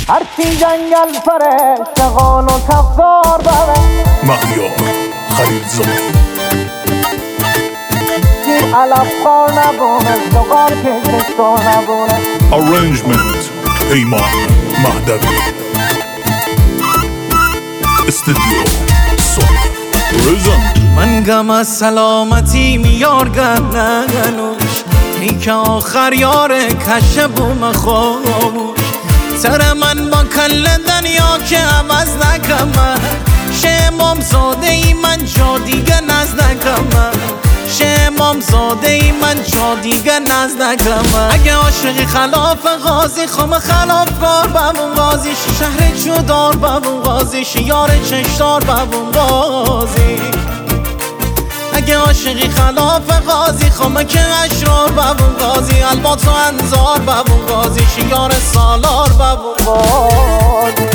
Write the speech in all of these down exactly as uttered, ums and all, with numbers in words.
هرچی جنگل پره شغال و کفتار بره مهیار خلیلزاد شیر علف خار نبونه شغال که ششتار نبونه Arrangement پیمان مهدوی استودیو صبح رزن من غم از سلامتی میار گنگنوش ای که آخر یار کشه بوم خاموش سر من با کل دنیا که عوض نکمه شمام زاده ای من جا دیگه نز نکمه شمام زاده ای من جا دیگه نز نکمه اگه عاشقی خلاف غازی خم خلاف کار ببون غازیش شهر جدار ببون غازیش یار چشدار ببون غازی اگه عاشقی خلاف غازی خمک اشرار ببون غازی البات و انزار ببون غازی شیار سالار ببون غازی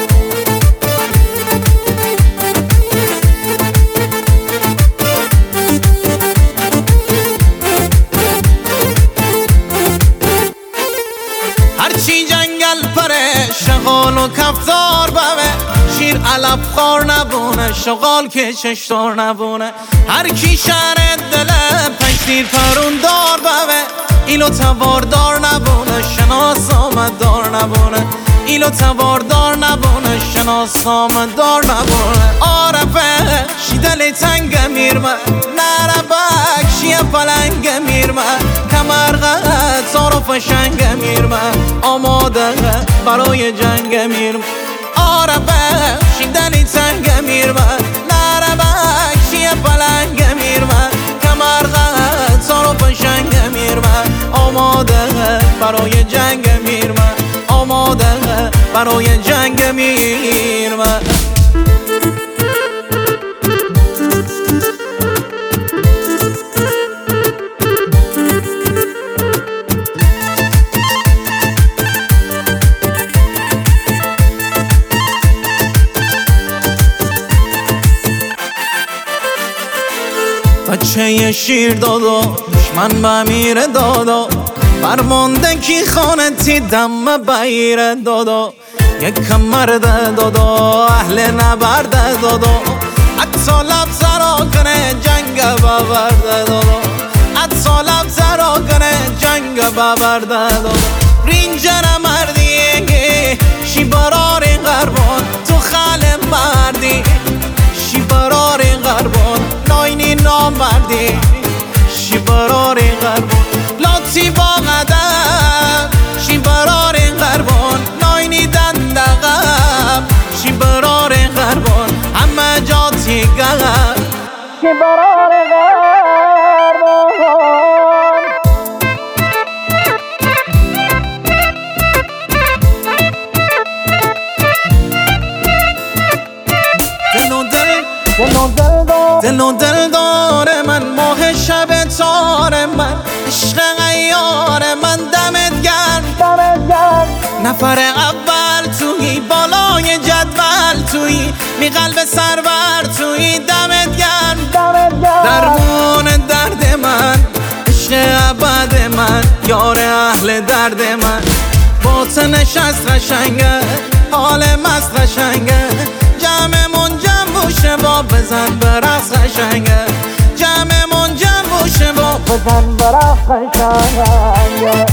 هرچی جنگل پره شغال و کفتار بوه شیر علف خار نبونه شغال که چشتار نبونه هر کی شهر دله پشتیر پرون دار بوه ایلو تواردار نبونه شناس آمددار نبونه ایلو تواردار نبونه شناس آمددار نبونه عارفه شیدل تنگ میرمه نربک شیه پلنگ میرمه کمرغه صارف شنگ میرمه آماده برای جنگ میرمه عارفه شیدل تنگ میرمه نربک شیه پلنگ میرمه کمرغه صارف شنگ میرمه آماده برای جنگ میرمه آماده برای جنگ میرمه بچه شیر دادا من بمیر دادا فرمانده کی خانه تی دم بیر دادا یک مرد دادا اهل نبرد دادا حتی لب زرا کنه جنگ ببرد دادا حتی لب زرا کنه جنگ ببرد دادا رینجر مردی شی برار غربان تو خال مردی شی برار غربان ناینی نامردی شی برار غربان لاتی با قدم شی برار غربان ناینی دندقم شی برار غربان همه جاتی گم شی برار غربان دل و دل دل و دل دار دل و دل داره من ماه شب تار من عشق غیار من دمت گرم دمت گرم نفر اول توی بالای جدول توی می قلب سرور توی دمت گرم دمت گرم درمون درد من عشق ابد من یار اهل درد من باطنش از قشنگه حال مست قشنگه جمعمون جمع بوشه با بزن برقص قشنگه جمعمون جمع بوشه با بزن برقص قشنگه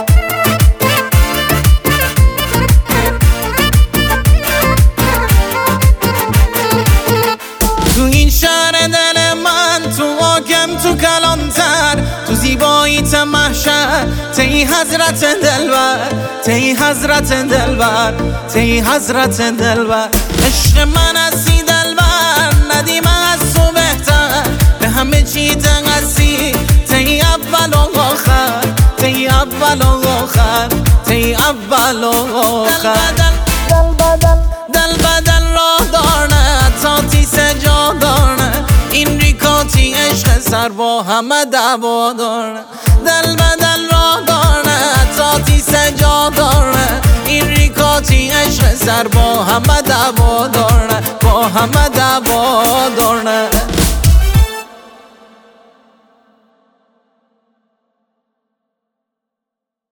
تو این شهر دل من تو حاکم تو کلانتر تو زیبایی تا محشر تی حضرت دلبر تی حضرت دلبر تی حضرت دلبر عشق من هستی دلبر ندیم از تو بهتر به همه چی تقصی تی اول و آخر تی اول و آخر تی اول و آخر دل بدل دل بدل راه دارنه تا تی سجا دارنه این ریکاتی عشق سر با همه دعوا دارنه دل بدل راه دارنه تا تی سجا دارنه این ریکاتی عشق سر با همه دعوا دارنه با همه دعوا دارنه